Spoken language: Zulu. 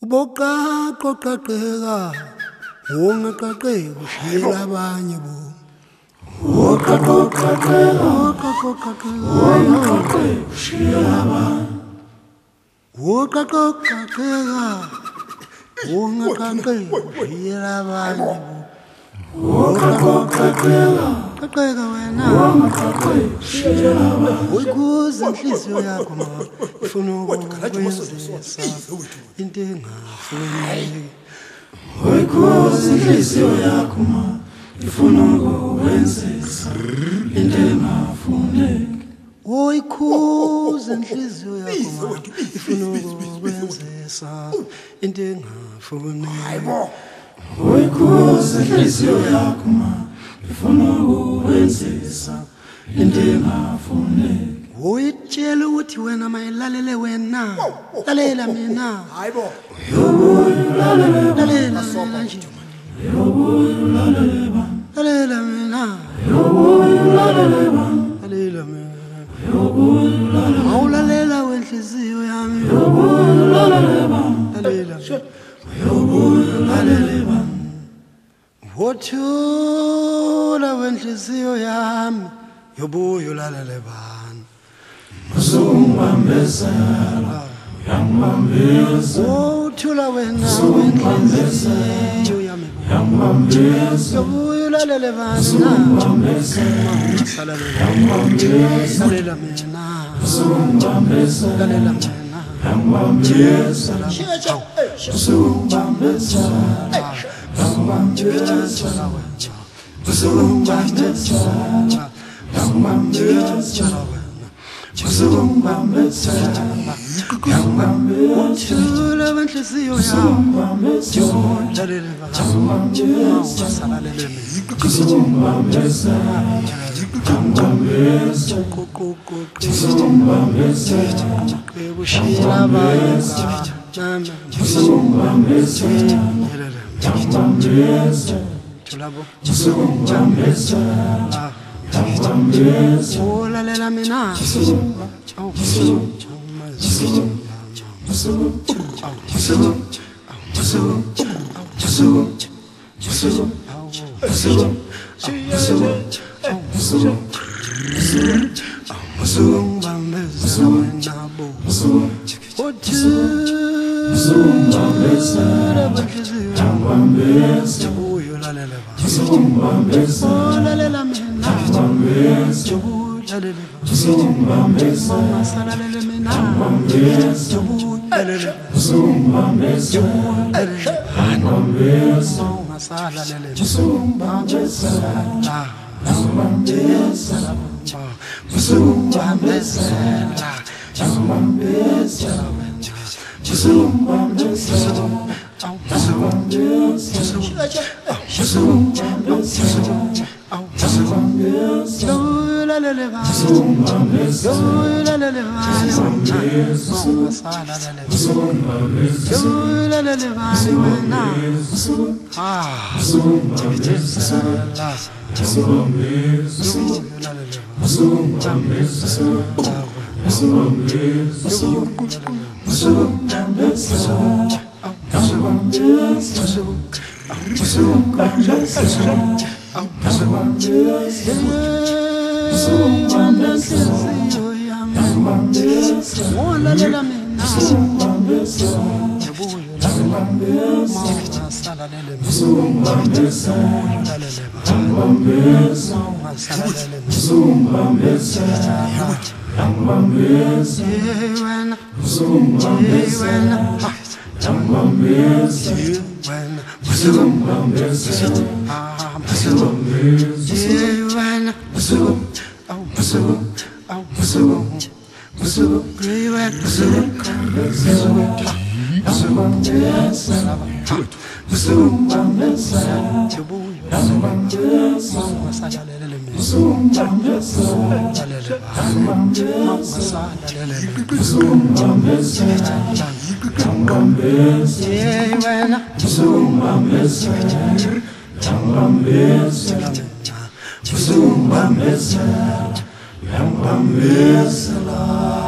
Uboqa qoqaqeka ungaqaqeki ushiyela abanye bo Uboqa qoqaqeka ushiyela abanye Uboqa qoqaqeka ungaqaqeki ushiyela abanye bo Uboqa qoqaqeka qaqeka wena ungaqaqeki ushiyela abanye Uyikuza inhliziyo yakho ma ufuna ukwenzisa into engafuni Uyikuza inhliziyo yakho ma ufuna ukwenzisa into engafuni Uyikuza inhliziyo yakho ma ufuna ukwenzisa into engafuni Uyikuza inhliziyo yakho ma ufuna ukwenzisa into engafuni Uyitshela ukuthi wena mayilalele wena lalela mina hayibo lalela mina nje lalela mina lalela mina awulalela wenhliziyo yami lalela lalela wothula wenhliziyo yami yobuyo lalela bani Usumbambezela, uyangibambeza Uthula wena wenhliziyo yami Uyangibambeza Uyolalele bana Usumbambezela, uyangibambeza Lalela mina Usumbambezela, lalela mina Uyangibambeza Usumbambezela, uyangibambeza Usumbambezela, uyangibambeza Uthula wenhliziyo yami lalela Oh la la mina Usumbambezela